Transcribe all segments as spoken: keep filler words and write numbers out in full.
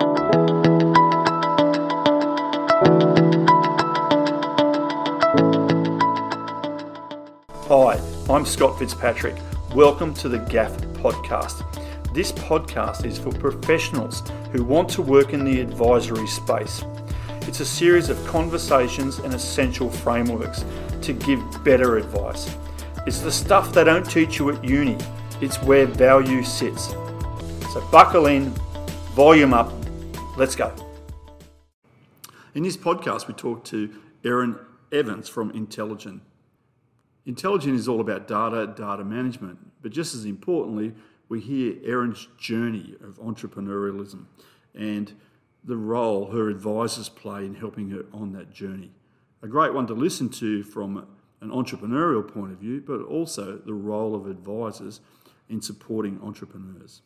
Hi, I'm Scott Fitzpatrick. Welcome to the G A F podcast. This podcast is for professionals who want to work in the advisory space. It's a series of conversations and essential frameworks to give better advice. It's the stuff they don't teach you at uni. It's where value sits. So buckle in, volume up, let's go. In this podcast, we talk to Erin Evans from Intelligent. Intelligent is all about data, data management, but just as importantly, we hear Erin's journey of entrepreneurialism and the role her advisors play in helping her on that journey. A great one to listen to from an entrepreneurial point of view, but also the role of advisors in supporting entrepreneurs.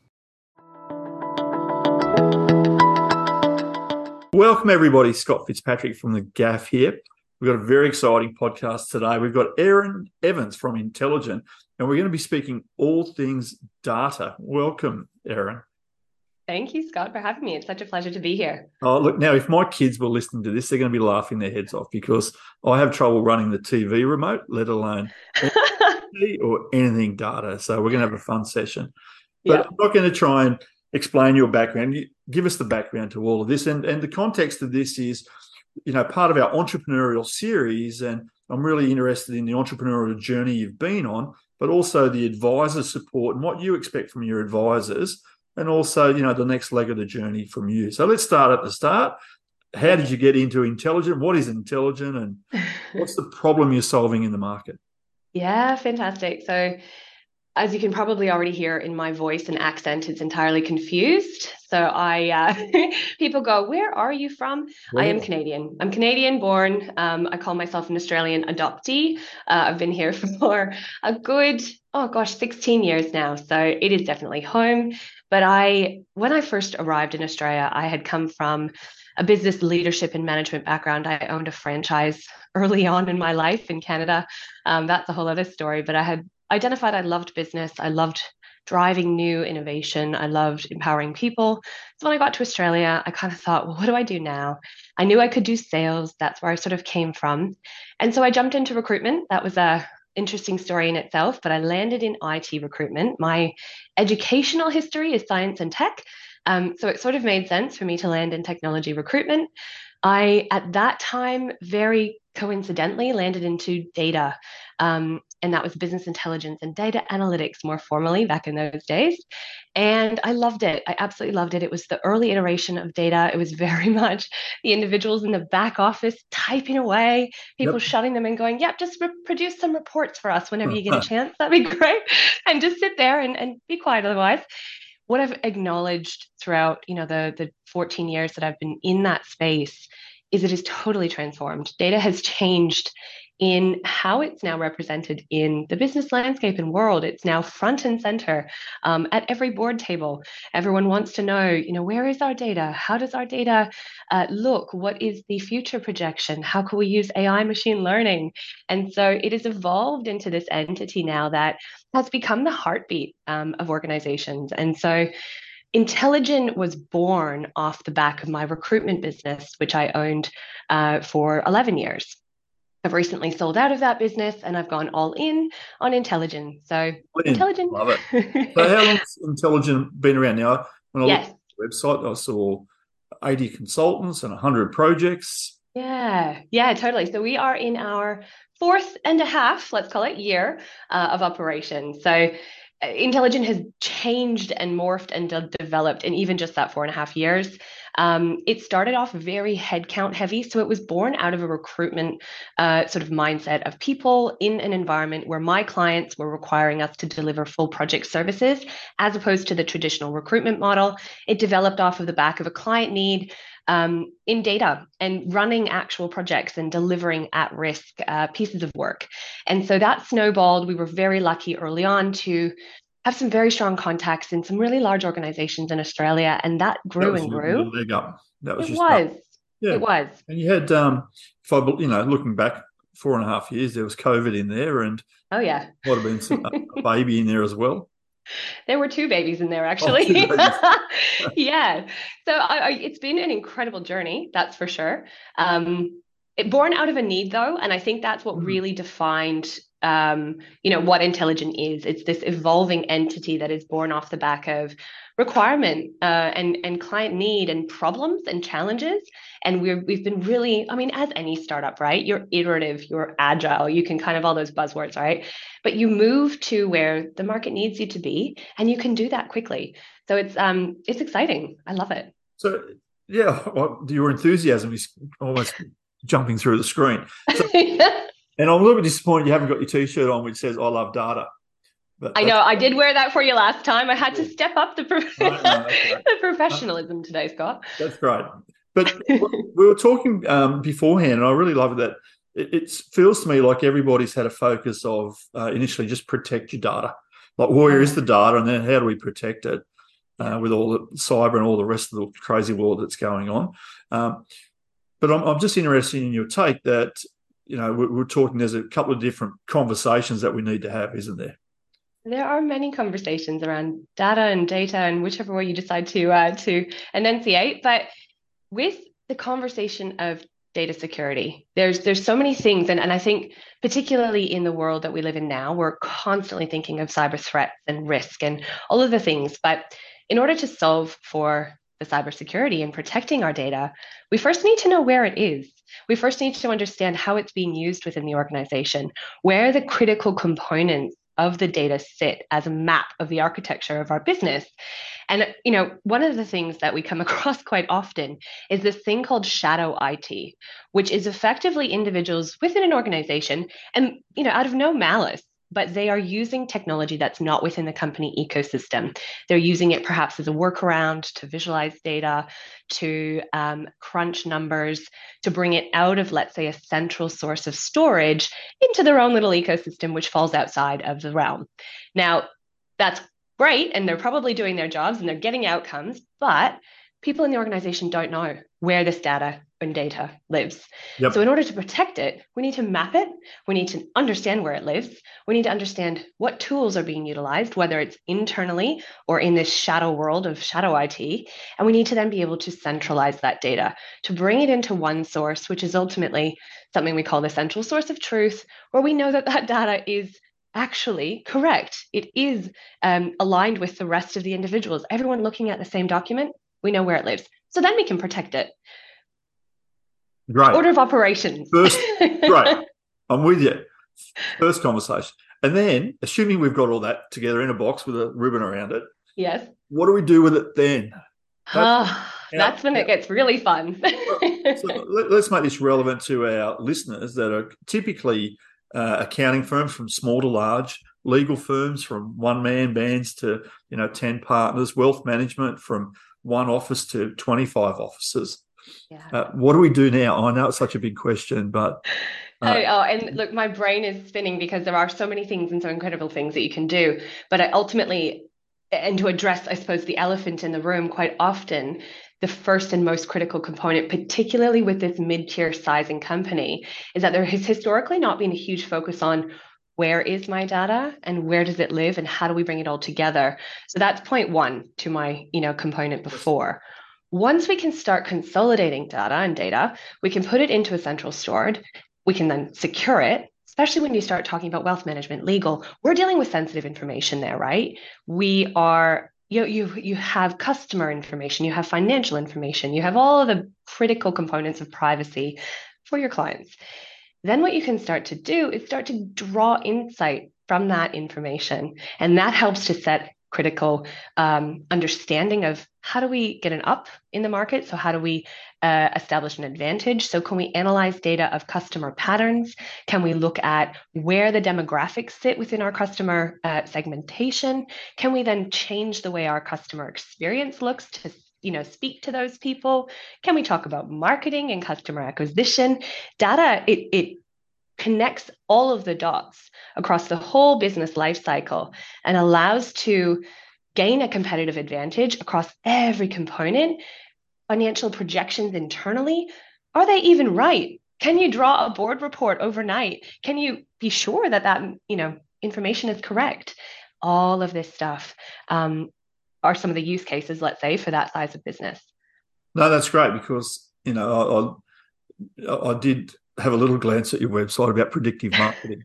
Welcome everybody, Scott Fitzpatrick from the G A F here. We've got a very exciting podcast today. We've got Erin Evans from Intelligent, and we're going to be speaking all things data. Welcome, Erin. Thank you, Scott, for having me. It's such a pleasure to be here. Oh, look, now, if my kids were listening to this, they're going to be laughing their heads off because I have trouble running the T V remote, let alone or anything data. So we're going to have a fun session. But yeah. I'm not going to try and explain your background. You give us the background to all of this. And, and the context of this is, you know, part of our entrepreneurial series, and I'm really interested in the entrepreneurial journey you've been on, but also the advisor support and what you expect from your advisors, and also, you know, the next leg of the journey from you. So let's start at the start. How did you get into Intelligent? What is Intelligent, and what's the problem you're solving in the market? Yeah, fantastic. So as you can probably already hear in my voice and accent, it's entirely confused. So I, uh, people go, where are you from? Where? I am Canadian. I'm Canadian born. Um, I call myself an Australian adoptee. Uh, I've been here for a good, oh gosh, sixteen years now. So it is definitely home. But I, when I first arrived in Australia, I had come from a business leadership and management background. I owned a franchise early on in my life in Canada. Um, that's a whole other story, but I had identified I loved business. I loved driving new innovation. I loved empowering people. So when I got to Australia, I kind of thought, well, what do I do now? I knew I could do sales. That's where I sort of came from. And so I jumped into recruitment. That was a interesting story in itself, but I landed in I T recruitment. My educational history is science and tech. Um, so it sort of made sense for me to land in technology recruitment. I, at that time, very coincidentally landed into data. Um, and that was business intelligence and data analytics more formally back in those days. And I loved it. I absolutely loved it. It was the early iteration of data. It was very much the individuals in the back office typing away, people yep. shutting them and going, yep, just re- produce some reports for us whenever you get a chance. That'd be great. And just sit there and, and be quiet otherwise. What I've acknowledged throughout, you know, the, the fourteen years that I've been in that space is it is totally transformed. Data has changed in how it's now represented in the business landscape and world. It's now front and center um, at every board table. Everyone wants to know, you know, where is our data? How does our data uh, look? What is the future projection? How can we use A I machine learning? And so it has evolved into this entity now that has become the heartbeat um, of organizations. And so Intelligent was born off the back of my recruitment business, which I owned uh, for eleven years. I've recently sold out of that business and I've gone all in on Intelligent. So Brilliant. Intelligent. Love it. So how long has Intelligent been around now? When I yes. looked at the website, I saw eighty consultants and one hundred projects. Yeah, yeah, totally. So we are in our fourth and a half, let's call it, year uh, of operation. So Intelligent has changed and morphed and de- developed in even just that four and a half years. Um, it started off very headcount heavy. So it was born out of a recruitment uh, sort of mindset of people in an environment where my clients were requiring us to deliver full project services as opposed to the traditional recruitment model. It developed off of the back of a client need Um, in data and running actual projects and delivering at-risk uh, pieces of work. And so that snowballed. We were very lucky early on to have some very strong contacts in some really large organizations in Australia, and that grew that and your, grew. Your leg up. That was it your was. Start. Yeah. It was. And you had, um, if I, you know, looking back four and a half years, there was COVID in there, and oh yeah, might have been some, a baby in there as well. There were two babies in there, Oh, two actually. babies. Yeah. So I, I, it's been an incredible journey, that's for sure. Um, it, born out of a need, though, and I think that's what Hmm. really defined, um, you know, what Intelligent is. It's this evolving entity that is born off the back of requirement uh, and and client need and problems and challenges. And we're we've been really, I mean, as any startup, right? You're iterative, you're agile, you can kind of all those buzzwords, right? But you move to where the market needs you to be, and you can do that quickly. So it's um it's exciting. I love it. So, yeah, well, your enthusiasm is almost jumping through the screen. So, and I'm a little bit disappointed you haven't got your T-shirt on which says "I love data," but I that's know I did wear that for you last time. I had to yeah. step up the pro- No, no, that's great. the Uh, professionalism today, Scott. That's great. But we were talking um, beforehand, and I really love that. It, it feels to me like everybody's had a focus of uh, initially just protect your data. Like, where Oh is yeah, the data, and then how do we protect it yeah. uh, with all the cyber and all the rest of the crazy world that's going on? Um, but I'm, I'm just interested in your take that, you know, we're, we're talking, there's a couple of different conversations that we need to have, isn't there? There are many conversations around data and data and whichever way you decide to uh, to enunciate, but with the conversation of data security, there's there's so many things, and, and I think particularly in the world that we live in now, we're constantly thinking of cyber threats and risk and all of the things. But in order to solve for the cybersecurity and protecting our data, we first need to know where it is. We first need to understand how it's being used within the organization, where the critical components of the data sit as a map of the architecture of our business. And, you know, one of the things that we come across quite often is this thing called shadow I T, which is effectively individuals within an organization and, you know, out of no malice, but they are using technology that's not within the company ecosystem. They're using it perhaps as a workaround to visualize data, to um, crunch numbers, to bring it out of, let's say, a central source of storage into their own little ecosystem, which falls outside of the realm. Now, that's great, and they're probably doing their jobs and they're getting outcomes, but people in the organization don't know where this data and data lives. So in Yep. order to protect it, we need to map it, we need to understand where it lives, we need to understand what tools are being utilized, whether it's internally or in this shadow world of shadow I T, and we need to then be able to centralize that data, to bring it into one source, which is ultimately something we call the central source of truth, where we know that that data is actually correct. It is um, aligned with the rest of the individuals. Everyone looking at the same document, we know where it lives. So then we can protect it. Great. Order of operations. First, great. I'm with you. First conversation. And then, assuming we've got all that together in a box with a ribbon around it, Yes. what do we do with it then? How, Oh, how, that's when it how, gets really fun. so let, us make this relevant to our listeners that are typically uh, accounting firms from small to large, legal firms from one man bands to, you know, ten partners, wealth management from one office to twenty-five offices. Yeah. Uh, what do we do now? I know it's such a big question, but uh, I, oh, and look, my brain is spinning because there are so many things and so incredible things that you can do. But I ultimately, and to address, I suppose, the elephant in the room, quite often, the first and most critical component, particularly with this mid-tier sizing company, is that there has historically not been a huge focus on where is my data and where does it live and how do we bring it all together. So that's point one to my, you know, component yes. before. Once we can start consolidating data and data, we can put it into a central stored. We can then secure it, especially when you start talking about wealth management, legal. We're dealing with sensitive information there, right? We are, you know, you you have customer information, you have financial information, you have all of the critical components of privacy for your clients. Then what you can start to do is start to draw insight from that information. And that helps to set critical um, understanding of how do we get an up in the market? So how do we uh, establish an advantage? So can we analyze data of customer patterns? Can we look at where the demographics sit within our customer uh, segmentation? Can we then change the way our customer experience looks to, you know, speak to those people? Can we talk about marketing and customer acquisition? Data, it, it connects all of the dots across the whole business life cycle and allows to gain a competitive advantage across every component. Financial projections internally, are they even right? Can you draw a board report overnight? Can you be sure that that, you know, information is correct? All of this stuff um, are some of the use cases, let's say, for that size of business. No, that's great because, you know, I, I, I did have a little glance at your website about predictive marketing.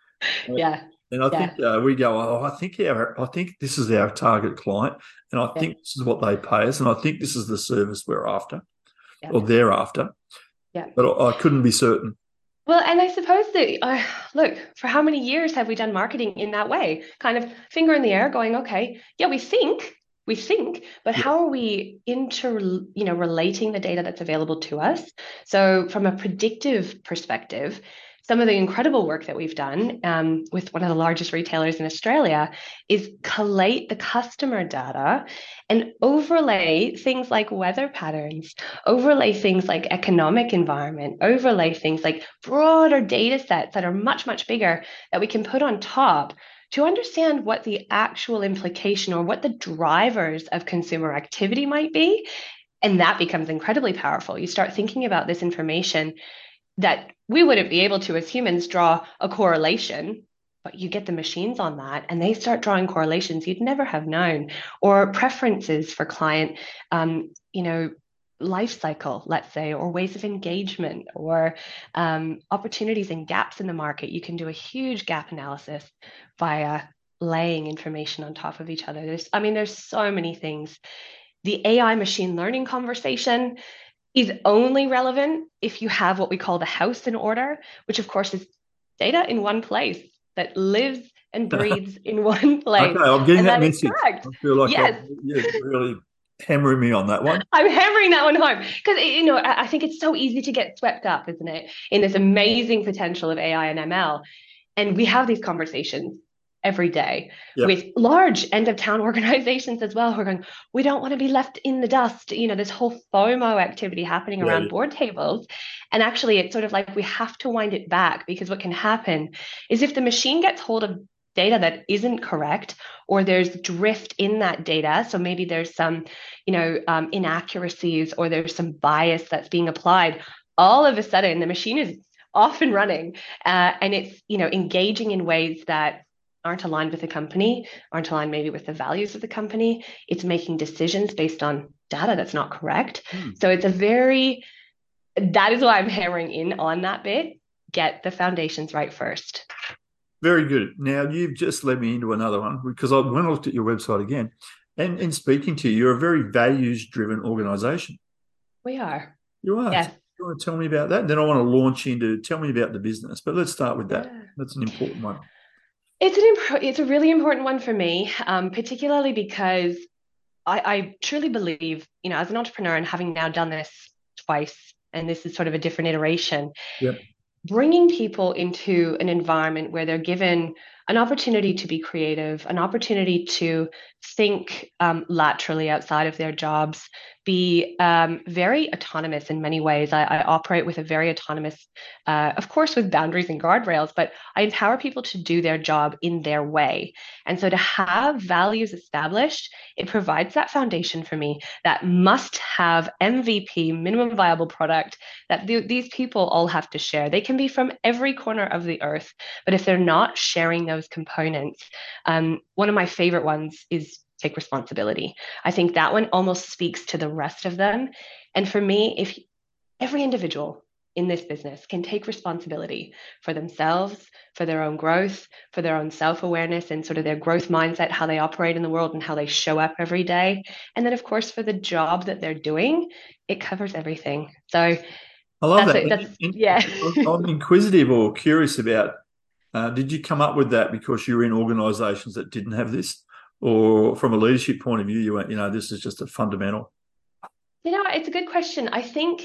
Yeah. And I think Yeah. uh, we go, oh, I think our, I think this is our target client, and I Yeah. think this is what they pay us, and I think this is the service we're after Yeah. or they're after. Yeah. But I, I couldn't be certain. Well, and I suppose that, uh, look, for how many years have we done marketing in that way? Kind of finger in the air going, okay, yeah, we think, we think, but Yeah. how are we inter, you know, relating the data that's available to us? So from a predictive perspective, some of the incredible work that we've done um, with one of the largest retailers in Australia is collate the customer data and overlay things like weather patterns, overlay things like economic environment, overlay things like broader data sets that are much, much bigger that we can put on top to understand what the actual implication or what the drivers of consumer activity might be. And that becomes incredibly powerful. You start thinking about this information that we wouldn't be able to, as humans, draw a correlation, but you get the machines on that and they start drawing correlations you'd never have known, or preferences for client, um, you know, life cycle, let's say, or ways of engagement, or um, opportunities and gaps in the market. You can do a huge gap analysis via laying information on top of each other. There's, I mean, there's so many things. The A I machine learning conversation is only relevant if you have what we call the house in order, which of course is data in one place that lives and breathes in one Okay, place. I'm getting And that that is message. correct. I feel like I'm, Yes, you're really hammering me on that one. I'm hammering that one home because, you know, I think it's so easy to get swept up, isn't it, in this amazing potential of A I and M L. And we have these conversations every day Yep. with large end of town organizations as well who are going, we don't want to be left in the dust. You know, this whole FOMO activity happening Yeah, around yeah. board tables. And actually, it's sort of like we have to wind it back, because what can happen is if the machine gets hold of data that isn't correct, or there's drift in that data, so maybe there's some, you know, um, inaccuracies, or there's some bias that's being applied, all of a sudden the machine is off and running, uh, and it's, you know, engaging in ways that aren't aligned with the company, aren't aligned maybe with the values of the company. It's making decisions based on data that's not correct. Hmm. So it's a very, that is why I'm hammering in on that bit. Get the foundations right first. Very good. Now, you've just led me into another one because I, when I looked at your website again, and in speaking to you, you're a very values-driven organisation. We are. You are. Yes. You want to tell me about that? And then I want to launch into tell me about the business. But let's start with that. Yeah. That's an important one. It's an imp- it's a really important one for me, um, particularly because I, I truly believe, you know, as an entrepreneur and having now done this twice, and this is sort of a different iteration, Yep. bringing people into an environment where they're given an opportunity to be creative, an opportunity to think um, laterally outside of their jobs, be um, very autonomous in many ways. I, I operate with a very autonomous, uh, of course, with boundaries and guardrails, but I empower people to do their job in their way. And so to have values established, it provides that foundation for me, that must have M V P, minimum viable product, that th- these people all have to share. They can be from every corner of the earth, but if they're not sharing those components, um, one of my favorite ones is take responsibility. I think that one almost speaks to the rest of them. And for me, if every individual in this business can take responsibility for themselves, for their own growth, for their own self-awareness and sort of their growth mindset, how they operate in the world and how they show up every day. And then of course, for the job that they're doing, it covers everything. So I love that's that. it. That's, And, and yeah. I'm inquisitive or curious about. Uh, did you come up with that because you were in organisations that didn't have this, or from a leadership point of view, you went, you know, this is just a fundamental? You know, it's a good question. I think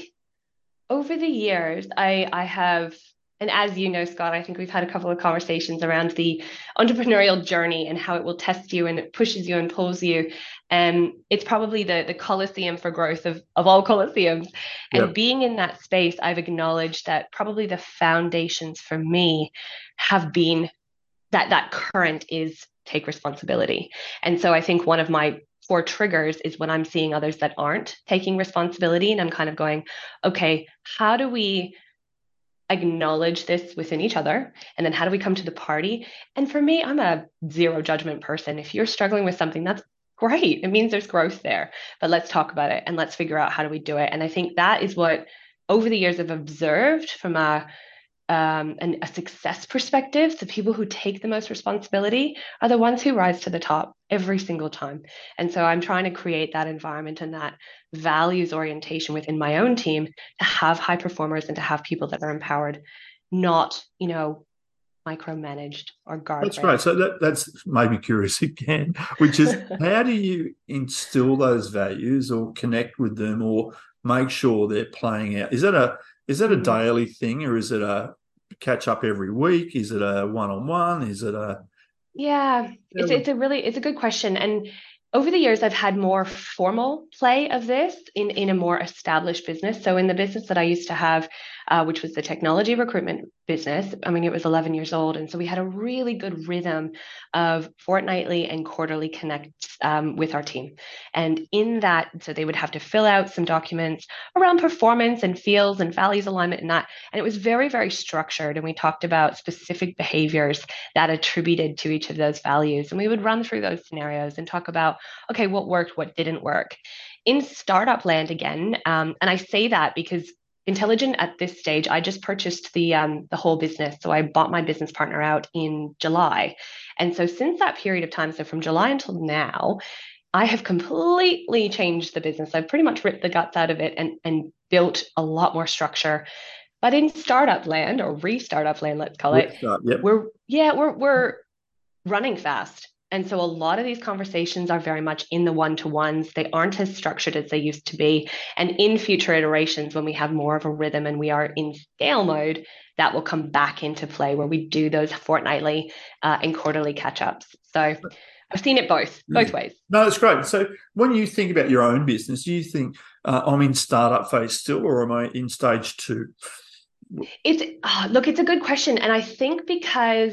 over the years, I I have, and as you know, Scott, I think we've had a couple of conversations around the entrepreneurial journey and how it will test you and it pushes you and pulls you. And it's probably the the coliseum for growth of of all coliseums. And Yep. being in that space, I've acknowledged that probably the foundations for me have been that that current is take responsibility. And so I think one of my core triggers is when I'm seeing others that aren't taking responsibility, and I'm kind of going, okay, how do we acknowledge this within each other? And then how do we come to the party? And for me, I'm a zero judgment person. If you're struggling with something, that's great. It means there's growth there. But let's talk about it and let's figure out how do we do it. And I think that is what over the years I've observed from a um, an, a success perspective. The people who take the most responsibility are the ones who rise to the top every single time. And so I'm trying to create that environment and that values orientation within my own team to have high performers and to have people that are empowered, not, you know, micromanaged or That's guardrailed. great. So that that's made me curious again, which is how do you instill those values or connect with them or make sure they're playing out? Is that a is that a Mm. daily thing or is it a catch up every week? Is it a one on one? Is it a Yeah, how it's would- it's a really it's a good question. And over the years, I've had more formal play of this in in a more established business. So in the business that I used to have, uh, which was the technology recruitment business, I mean, it was eleven years old, and so we had a really good rhythm of fortnightly and quarterly connects um, with our team. And in that, so they would have to fill out some documents around performance and fields and values alignment and that. And it was very, very structured. And we talked about specific behaviors that attributed to each of those values. And we would run through those scenarios and talk about, okay, what worked, what didn't work. In startup land again, um, and I say that because Intelligent at this stage, I just purchased the um, the whole business. So I bought my business partner out in July. And so since that period of time, so from July until now, I have completely changed the business. I've pretty much ripped the guts out of it and, and built a lot more structure. But in startup land or re-startup land, let's call it, Restart, yep. we're yeah, we're we're running fast. And so a lot of these conversations are very much in the one-to-ones. They aren't as structured as they used to be. And in future iterations, when we have more of a rhythm and we are in scale mode, that will come back into play where we do those fortnightly uh, and quarterly catch-ups. So I've seen it both, both ways. No, that's great. So when you think about your own business, do you think uh, I'm in startup phase still or am I in stage two? It's oh, look, it's a good question. And I think because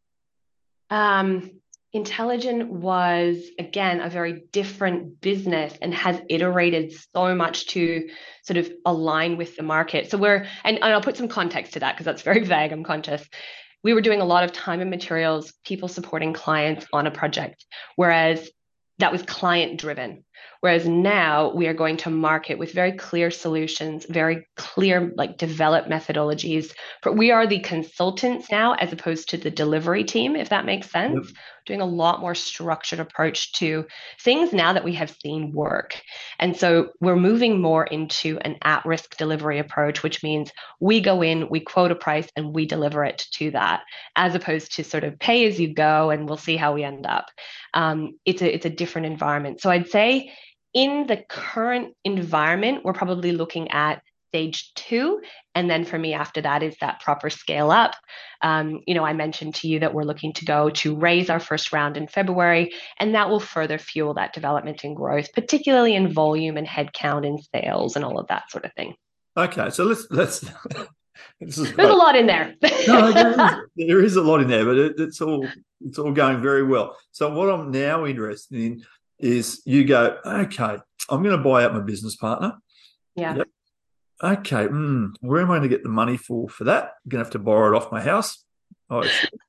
um, Intelligent was, again, a very different business and has iterated so much to sort of align with the market. So we're, and, and I'll put some context to that because that's very vague, I'm conscious. We were doing a lot of time and materials, people supporting clients on a project, whereas that was client driven. Whereas now we are going to market with very clear solutions, very clear, like developed methodologies. But we are the consultants now, as opposed to the delivery team, if that makes sense. Yep. Doing a lot more structured approach to things now that we have seen work. And so we're moving more into an at-risk delivery approach, which means we go in, we quote a price, and we deliver it to that, as opposed to sort of pay as you go, and we'll see how we end up. Um, it's a it's a different environment. So I'd say in the current environment, we're probably looking at stage two. And then for me, after that is that proper scale up. Um, you know, I mentioned to you that we're looking to go to raise our first round in February, and that will further fuel that development and growth, particularly in volume and headcount and sales and all of that sort of thing. Okay, so let's let's. This is There's a lot in there. No, there is, there is a lot in there, but it, it's all it's all going very well. So what I'm now interested in is you go, okay, I'm going to buy out my business partner. Yeah. Yep. Okay, mm, where am I going to get the money for for that? I'm going to have to borrow it off my house. Oh,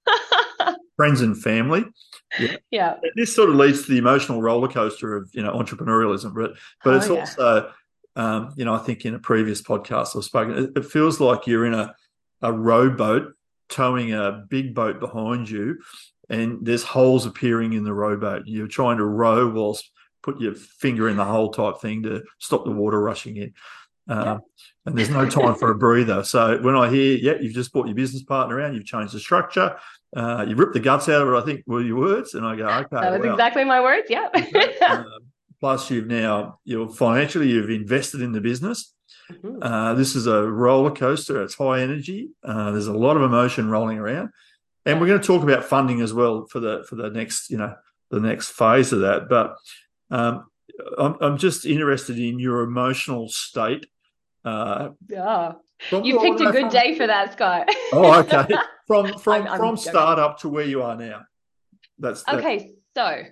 friends and family. Yeah. Yeah. This sort of leads to the emotional roller coaster of, you know, entrepreneurialism, but but oh, it's yeah. also, um, you know, I think in a previous podcast I've spoken, it, it feels like you're in a, a rowboat towing a big boat behind you, and there's holes appearing in the rowboat. You're trying to row whilst put your finger in the hole type thing to stop the water rushing in. Um, yeah. And there's no time for a breather. So when I hear, yeah, you've just brought your business partner around, you've changed the structure, uh, you ripped the guts out of it, I think were your words. And I go, okay. That was well, exactly my words, yeah. uh, plus you've now, you're financially, you've invested in the business. Mm-hmm. Uh, this is a roller coaster. It's high energy. Uh, there's a lot of emotion rolling around. And we're going to talk about funding as well for the for the next, you know, the next phase of that. But um, I'm, I'm just interested in your emotional state. Uh, yeah, you picked a good day for that, Scott. Oh, okay. From from I'm, I'm from joking. startup to where you are now. That's, that's okay. So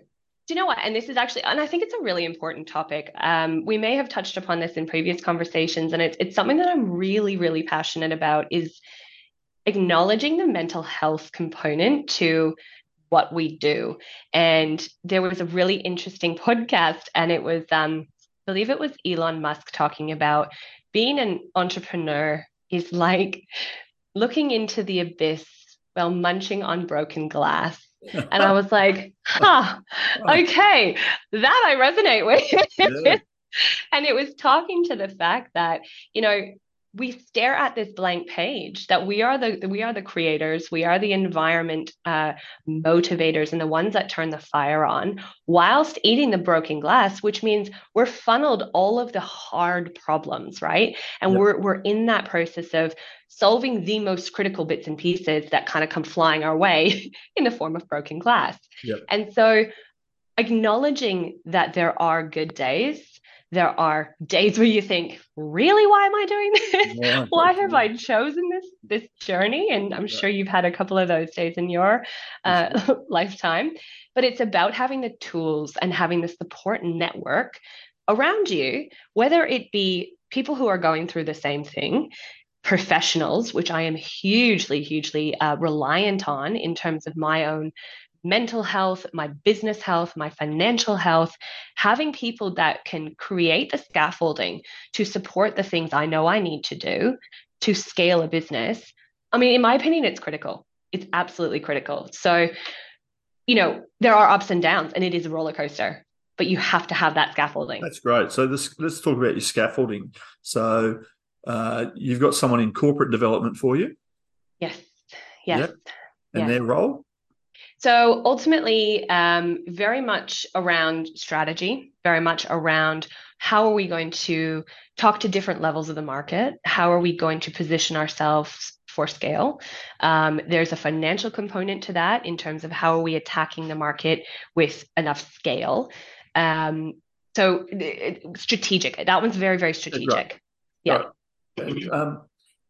Do you know what? And this is actually, and I think it's a really important topic. Um, we may have touched upon this in previous conversations, and it's it's something that I'm really, really passionate about is acknowledging the mental health component to what we do. And there was a really interesting podcast, and it was, um, I believe it was Elon Musk talking about being an entrepreneur is like looking into the abyss while munching on broken glass. And I was like, huh, Oh, okay, that I resonate yeah, with. And it was talking to the fact that, you know, we stare at this blank page that we are the we are the creators, we are the environment uh, motivators and the ones that turn the fire on whilst eating the broken glass, which means we're funneled all of the hard problems, right? And yep, we're we're in that process of solving the most critical bits and pieces that kind of come flying our way in the form of broken glass. yep. And so acknowledging that there are good days, there are days where you think, really, why am I doing this? Right, Why have absolutely. I chosen this this journey? And I'm Yeah, sure you've had a couple of those days in your for sure. uh, lifetime. But it's about having the tools and having the support network around you, whether it be people who are going through the same thing, professionals, which I am hugely, hugely uh, reliant on in terms of my own mental health, my business health, my financial health, having people that can create the scaffolding to support the things I know I need to do to scale a business. I mean, in my opinion, it's critical. It's absolutely critical. So, you know, there are ups and downs, and it is a roller coaster, but you have to have that scaffolding. That's great. So this, let's talk about your scaffolding. So uh, you've got someone in corporate development for you, Yes, yeah, yes, and yes. their role, So ultimately, um, very much around strategy, very much around how are we going to talk to different levels of the market? How are we going to position ourselves for scale? Um, there's a financial component to that in terms of how are we attacking the market with enough scale. Um, so it, strategic. That one's very, very yeah, great, strategic. Yeah. great. And um,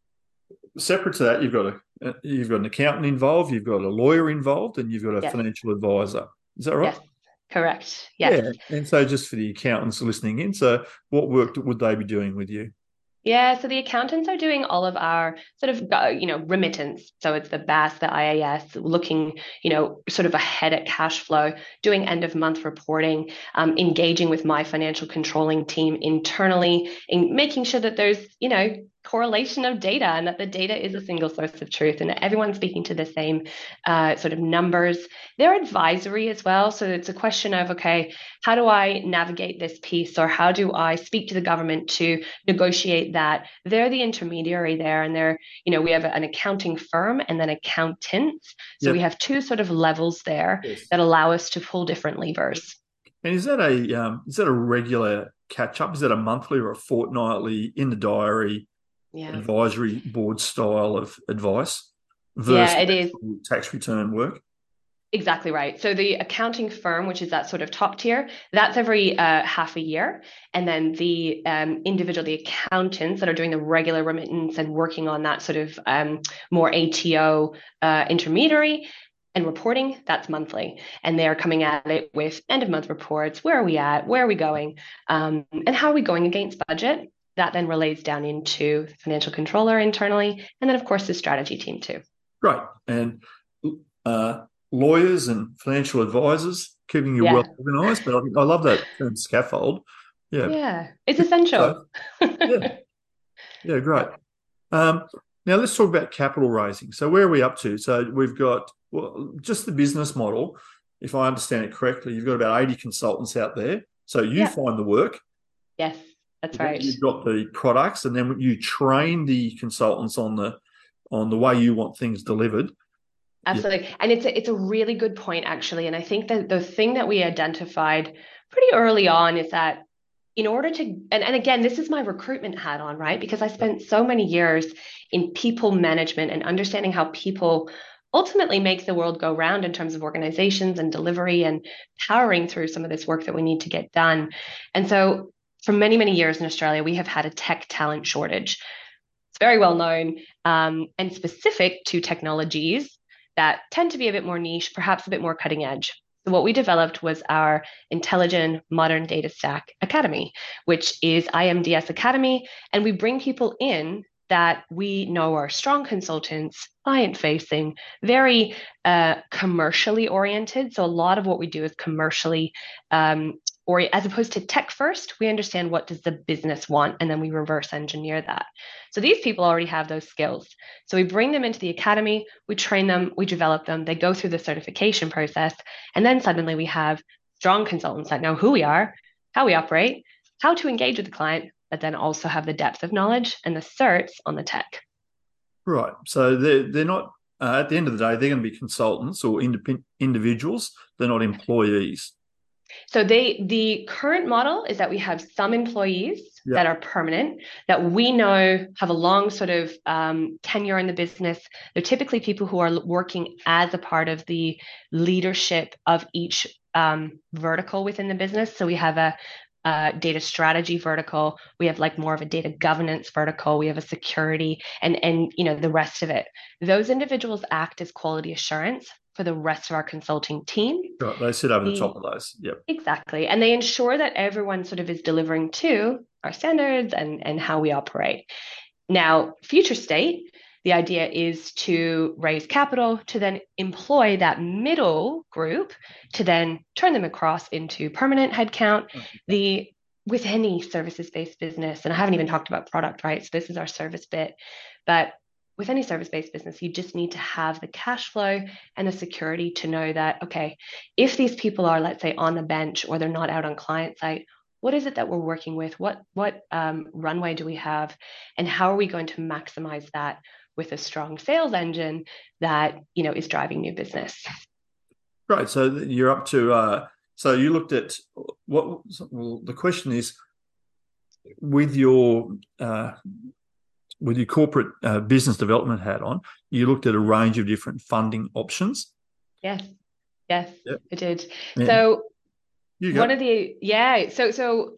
separate to that, you've got a uh, you've got an accountant involved, you've got a lawyer involved, and you've got a Yes. financial advisor. Is that right? Yes. Correct. Yes. Yeah. And so, just for the accountants listening in, so what work would they be doing with you? Yeah, so the accountants are doing all of our sort of, uh, you know, remittance. So it's the B A S, the I A S, looking, you know, sort of ahead at cash flow, doing end of month reporting, um, engaging with my financial controlling team internally, and making sure that there's, you know, correlation of data and that the data is a single source of truth and that everyone's speaking to the same uh, sort of numbers. They're advisory as well. So it's a question of, okay, how do I navigate this piece or how do I speak to the government to negotiate that? They're the intermediary there, and they're, you know, we have an accounting firm and then accountants. So we Yep. have two sort of levels there Yes. that allow us to pull different levers. And is that a um, is that a regular catch up? Is that a monthly or a fortnightly in the diary Yeah. advisory board style of advice Yeah, versus it is. actual tax return work? Exactly right. So the accounting firm, which is that sort of top tier, that's every uh, half a year. And then the um, individual, the accountants that are doing the regular remittance and working on that sort of um, more A T O uh, intermediary and reporting, that's monthly. And they're coming at it with end of month reports. Where are we at? Where are we going? Um, and how are we going against budget? That then relays down into the financial controller internally. And then, of course, the strategy team too. Great. And uh, lawyers and financial advisors keeping you well Yeah. organised. But I, I love that term scaffold. Yeah. Yeah. It's So essential. yeah, yeah, great. Um, now let's talk about capital raising. So where are we up to? So we've got well, just the business model. If I understand it correctly, you've got about eighty consultants out there. So you Yeah. find the work. Yes, that's Yeah, right. you've got the products, and then you train the consultants on the on the way you want things delivered. Yeah, Absolutely. And it's a, it's a really good point, actually. And I think that the thing that we identified pretty early on is that in order to, and, and again, this is my recruitment hat on, right? Because I spent so many years in people management and understanding how people ultimately make the world go round in terms of organizations and delivery and powering through some of this work that we need to get done. And so for many, many years in Australia, we have had a tech talent shortage. It's very well known um, and specific to technologies that tend to be a bit more niche, perhaps a bit more cutting edge. So what we developed was our Intelligent Modern Data Stack Academy, which is I M D S Academy. And we bring people in that we know are strong consultants, client facing, very uh, commercially oriented. So a lot of what we do is commercially um, or as opposed to tech first, we understand what does the business want, and then we reverse engineer that. So these people already have those skills. So we bring them into the academy, we train them, we develop them, they go through the certification process, and then suddenly we have strong consultants that know who we are, how we operate, how to engage with the client, but then also have the depth of knowledge and the certs on the tech. Right. So they're, they're not, uh, at the end of the day, they're going to be consultants or indep- individuals. They're not employees. So they the current model is that we have some employees Yep. that are permanent that we know have a long sort of um, tenure in the business. They're typically people who are working as a part of the leadership of each um, vertical within the business. So we have a uh, data strategy vertical. We have like more of a data governance vertical. We have a security and and you know the rest of it. Those individuals act as quality assurance for the rest of our consulting team. Right. They sit over the top The of those. Yep. Exactly. And they ensure that everyone sort of is delivering to our standards and, and how we operate. Now, future state, the idea is to raise capital to then employ that middle group to then turn them across into permanent headcount. The with any services-based business, and I haven't even talked about product, right? So this is our service bit, but with any service-based business, you just need to have the cash flow and the security to know that, okay, if these people are, let's say, on the bench or they're not out on client site, what is it that we're working with? What what um, runway do we have, and how are we going to maximize that with a strong sales engine that you know is driving new business? Right. So you're up to. Uh, so you looked at what? Well, the question is, with your uh, with your corporate uh, business development hat on, you looked at a range of different funding options. Yes, yes, Yep. I did. And So you one go. of the yeah, so so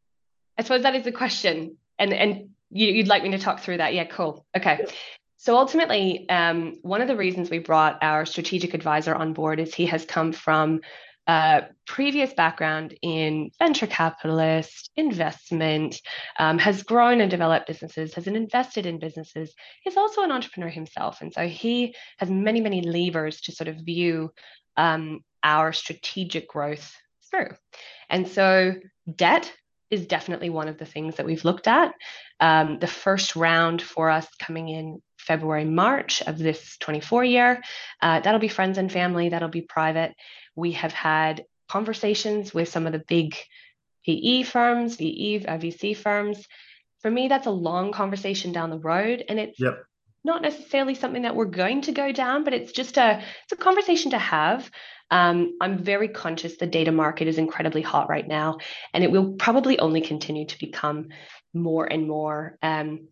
I suppose that is the question, and and you, you'd like me to talk through that? Yeah, cool. Okay. So ultimately, um, one of the reasons we brought our strategic advisor on board is he has come from a previous background in venture capitalist investment, um, has grown and developed businesses, has invested in businesses. He's also an entrepreneur himself, and so he has many many levers to sort of view um, our strategic growth through. And so debt is definitely one of the things that we've looked at. Um, the first round for us coming in February, March of this twenty-four year, uh, that'll be friends and family, that'll be private. We have had conversations with some of the big P E firms, V E, uh, V C firms. For me, that's a long conversation down the road, and it's Yep. not necessarily something that we're going to go down, but it's just a it's a conversation to have. Um, I'm very conscious the data market is incredibly hot right now, and it will probably only continue to become more and more um,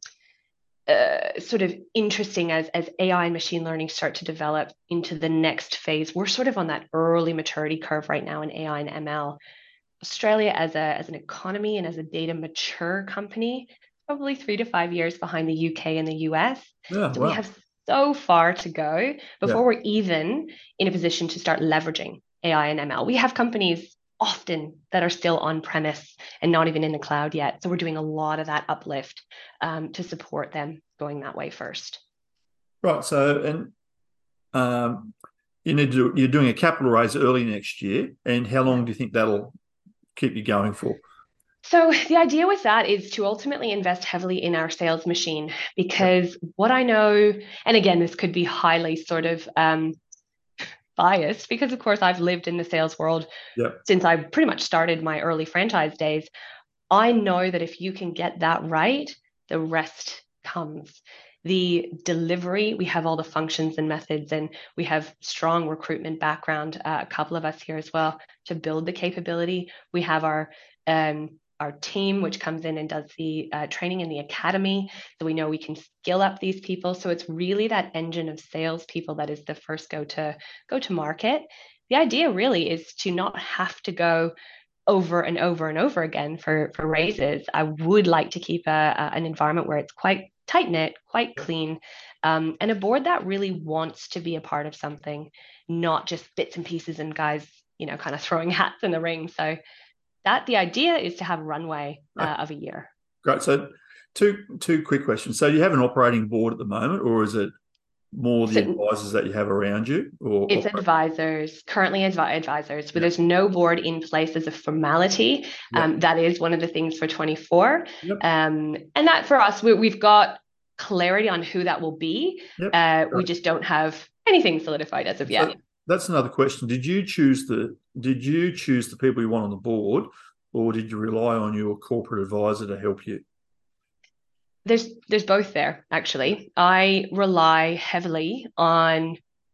uh, sort of interesting as as A I and machine learning start to develop into the next phase. We're sort of on that early maturity curve right now in A I and M L. Australia as a as an economy and as a data mature company, probably three to five years behind the U K and the U S. Yeah. So we Wow. have so far to go Yeah. before we're even in a position to start leveraging A I and M L. We have companies often that are still on premise and not even in the cloud yet. So we're doing a lot of that uplift um, to support them going that way first. Right. So and um, you need to. You're doing a capital raise early next year, and how long do you think that'll keep you going for? So the idea with that is to ultimately invest heavily in our sales machine Yep. because what I know, and again, this could be highly sort of um, biased because of course I've lived in the sales world Yep. since I pretty much started my early franchise days. I know that if you can get that right, the rest comes. The delivery, we have all the functions and methods, and we have strong recruitment background, uh, a couple of us here as well, to build the capability. We have our um, our team, which comes in and does the uh, training in the academy, so we know we can skill up these people. So it's really that engine of salespeople that is the first go to go to market. The idea really is to not have to go over and over and over again for for raises. I would like to keep a, a an environment where it's quite tight knit, quite clean, um, and a board that really wants to be a part of something, not just bits and pieces and guys you know, kind of throwing hats in the ring. So that the idea is to have a runway uh, of a year. Great. So two two quick questions. So you have an operating board at the moment, or is it more the So advisors that you have around you? Or it's operate? advisors, currently advi- advisors, but Yep. there's no board in place as a formality. Yep. Um, that is one of the things for twenty-four. Yep. Um, and that for us, we, we've got clarity on who that will be. Yep. Uh, we Great. just don't have anything solidified as of yet. So that's another question. Did you choose the did you choose the people you want on the board, or did you rely on your corporate advisor to help you? There's there's both there, actually. I rely heavily on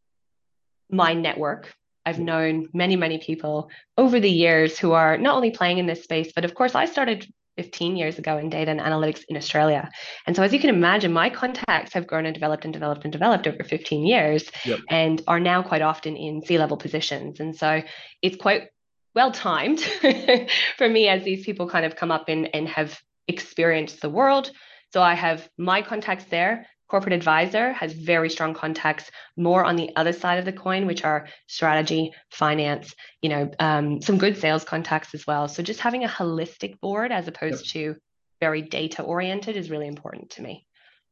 my network. I've known many, many people over the years who are not only playing in this space, but of course, I started fifteen years ago in data and analytics in Australia. And so, as you can imagine, my contacts have grown and developed and developed and developed over fifteen years Yep. and are now quite often in C-level positions. And so, it's quite well timed for me as these people kind of come up in and have experienced the world. So, I have my contacts there. Corporate advisor has very strong contacts more on the other side of the coin, which are strategy, finance, you know, um, some good sales contacts as well. So just having a holistic board as opposed to very data oriented is really important to me.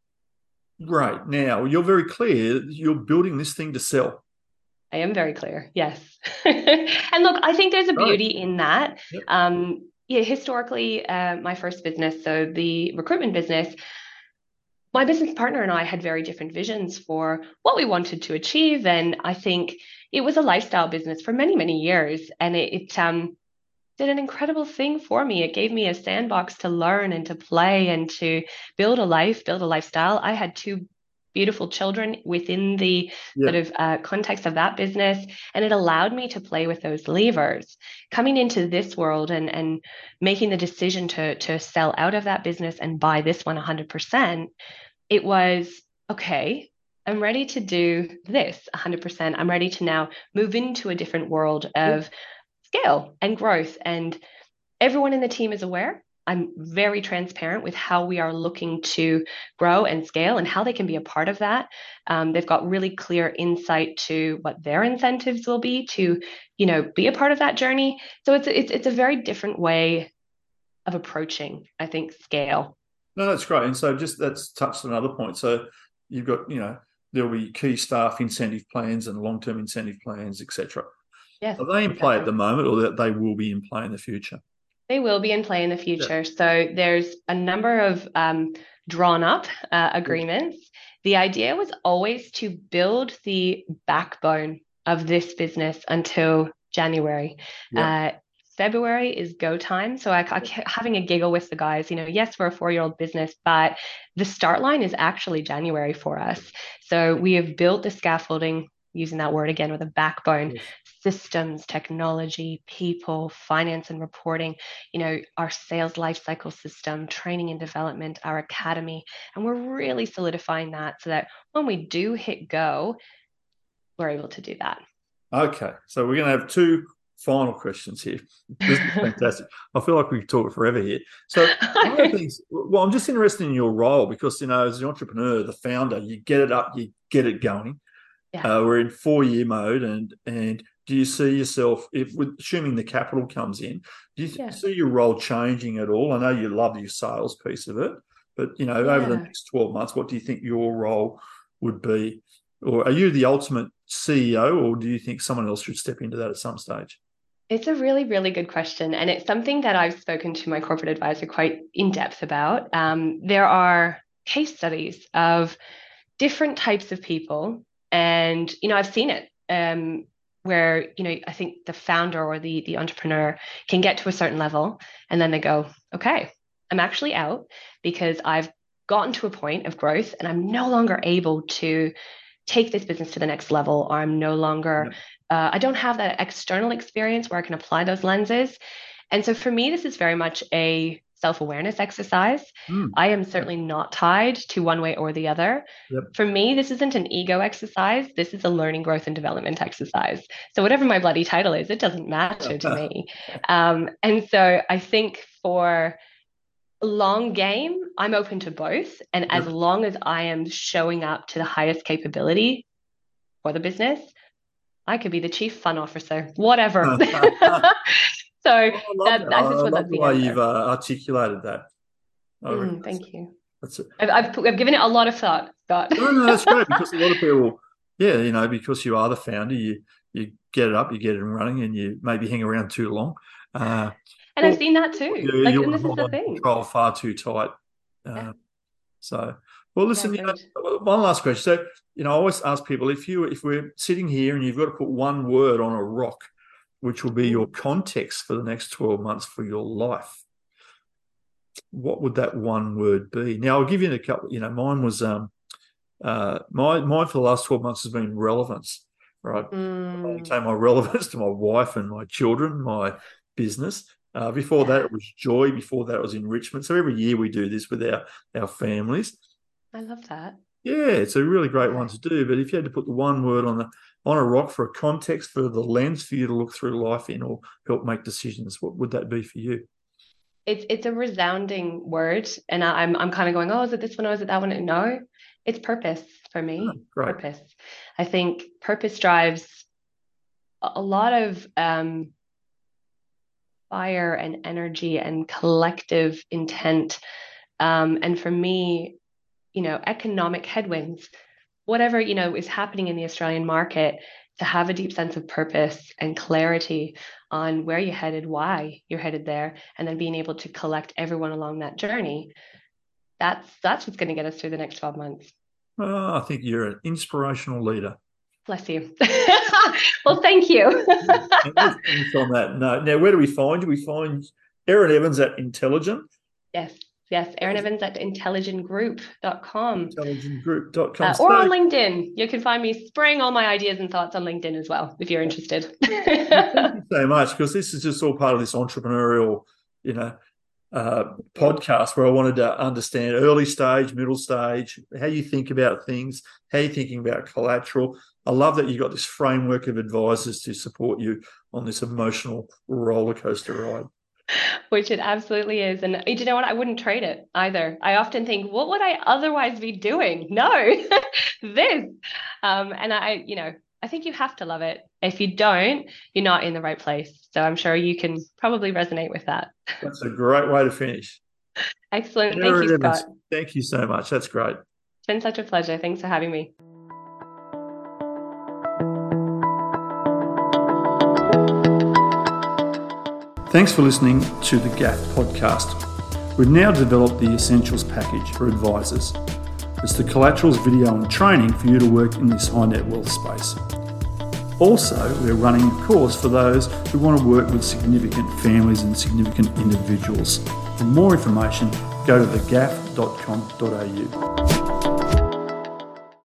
Great. Now, you're very clear you're building this thing to sell. I am very clear. Yes. And look, I think there's a beauty in that. Yep. Um, yeah, historically, uh, my first business, so the recruitment business, my business partner and I had very different visions for what we wanted to achieve. And I think it was a lifestyle business for many, many years. And it, it um, did an incredible thing for me. It gave me a sandbox to learn and to play and to build a life, build a lifestyle. I had two beautiful children within the Yep. sort of uh, context of that business. And it allowed me to play with those levers. Coming into this world and, and making the decision to, to sell out of that business and buy this one one hundred percent, it was, okay, I'm ready to do this one hundred percent. I'm ready to now move into a different world of Yep. scale and growth. And everyone in the team is aware. I'm very transparent with how we are looking to grow and scale and how they can be a part of that. Um, they've got really clear insight to what their incentives will be to, you know, be a part of that journey. So it's it's it's a very different way of approaching, I think, scale. No, that's great. And so just that's touched on another point. So you've got, you know, there'll be key staff incentive plans and long-term incentive plans, et cetera. Yes, Are they in play at the moment, or that they will be in play in the future? they will be in play in the future. Yeah. So there's a number of um, drawn up uh, agreements. The idea was always to build the backbone of this business until January. Yeah. Uh, February is go time. So I, I kept having a giggle with the guys, you know, yes, we're a four-year-old business, but the start line is actually January for us. So we have built the scaffolding, using that word again, with a backbone, yes. Systems, technology, people, finance and reporting, you know, our sales lifecycle system, training and development, our academy. And we're really solidifying that so that when we do hit go, we're able to do that. Okay. So we're going to have two final questions here. This is fantastic. I feel like we could talk forever here. So one of the things, well, I'm just interested in your role because, you know, as an entrepreneur, the founder, you get it up, you get it going. Yeah. Uh, we're in four-year mode, and and do you see yourself, if with, assuming the capital comes in, do you yeah. see your role changing at all? I know you love your sales piece of it, but, you know, yeah. over the next twelve months, what do you think your role would be? Or are you the ultimate C E O, or do you think someone else should step into that at some stage? It's a really, really good question. And it's something that I've spoken to my corporate advisor quite in depth about. Um, there are case studies of different types of people. And, you know, I've seen it um, where, you know, I think the founder or the, the entrepreneur can get to a certain level and then they go, okay, I'm actually out because I've gotten to a point of growth and I'm no longer able to take this business to the next level, or I'm no longer, yeah. uh, I don't have that external experience where I can apply those lenses. And so for me, this is very much a self-awareness exercise. Mm. I am certainly not tied to one way or the other. Yep. For me, this isn't an ego exercise. This is a learning, growth, and development exercise. So whatever my bloody title is, it doesn't matter to me. Um, and so I think for long game, I'm open to both. And as long as I am showing up to the highest capability for the business, I could be the chief fun officer, whatever. So Oh, I love that, that. I I just would love love the the way answer. you've uh, articulated that. I reckon Mm, that's, thank you. that's it. I've, I've, I've given it a lot of thought, Scott. No, no, that's great because a lot of people, yeah, you know, because you are the founder, you you get it up, you get it running, and you maybe hang around too long. Uh, And I've or seen that too. you, Like, you and want this to is hold the on to thing. control far too tight. Yeah. Uh, so, well, Yeah, listen, you good. know, one last question. So, you know, I always ask people if you if we're sitting here and you've got to put one word on a rock, which will be your Ooh. context for the next twelve months for your life, what would that one word be? Now, I'll give you a couple. You know, mine was um, uh, my mine for the last twelve months has been relevance. Right, I Mm, maintain my relevance to my wife and my children, my business. Uh, before that, yeah, it was joy. Before that, it was enrichment. So every year we do this with our our families. I love that. Yeah, it's a really great Yeah. one to do. But if you had to put the one word on the on a rock for a context for the lens for you to look through life in or help make decisions, what would that be for you? It's it's a resounding word, and I, I'm I'm kind of going, oh, is it this one or is it that one? No, it's purpose for Oh, me. great. Purpose. I think purpose drives a a lot of um, fire and energy and collective intent. Um, and for me, you know, economic headwinds, whatever, you know, is happening in the Australian market, to have a deep sense of purpose and clarity on where you're headed, why you're headed there, and then being able to collect everyone along that journey. That's that's what's going to get us through the next twelve months. Oh, I think you're an inspirational leader. Bless you. Well, thank you. And let's finish on that note. Now, where do we find you? We find Erin Evans at Intelligent, Yes, yes. Erin Evans at intelligent group dot com. intelligent group dot com. Uh, or on So, LinkedIn. You can find me spraying all my ideas and thoughts on LinkedIn as well, if you're interested. well, thank you so much because this is just all part of this entrepreneurial, you know, uh, podcast where I wanted to understand early stage, middle stage, how you think about things, how you're thinking about collateral. I love that you've got this framework of advisors to support you on this emotional roller coaster ride. Which it absolutely is. And you know what? I wouldn't trade it either. I often think, what would I otherwise be doing? No, this. Um, and I, you know, I think you have to love it. If you don't, you're not in the right place. So I'm sure you can probably resonate with that. That's a great way to finish. Excellent. Thank Erin you, Evans, Scott. thank you so much. That's great. It's been such a pleasure. Thanks for having me. Thanks for listening to the G A F podcast. We've now developed the Essentials package for advisors. It's the collaterals, video and training for you to work in this high net wealth space. Also, we're running a course for those who want to work with significant families and significant individuals. For more information, go to the gaff dot com dot a u.